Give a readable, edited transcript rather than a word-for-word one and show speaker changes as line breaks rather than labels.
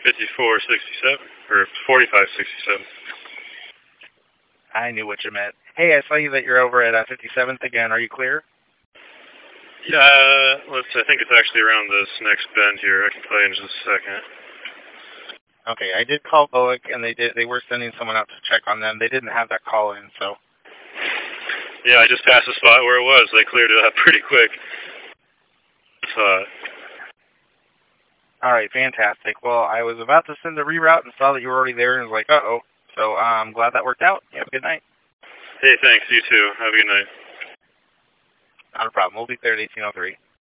5467, or 4567.
I knew what you meant. Hey, I saw you that you're over at 57th again. Are you clear?
Yeah, I think it's actually around this next bend here. I can tell you in just a second.
Okay, I did call Boic, and they were sending someone out to check on them. They didn't have that call in, so.
Yeah, I just passed the spot where it was. They cleared it up pretty quick.
All right, fantastic. Well, I was about to send the reroute and saw that you were already there and was like, uh-oh. So I'm glad that worked out. You have a good night.
Hey, thanks. You too. Have a good night.
Not a problem. We'll be there at 1803.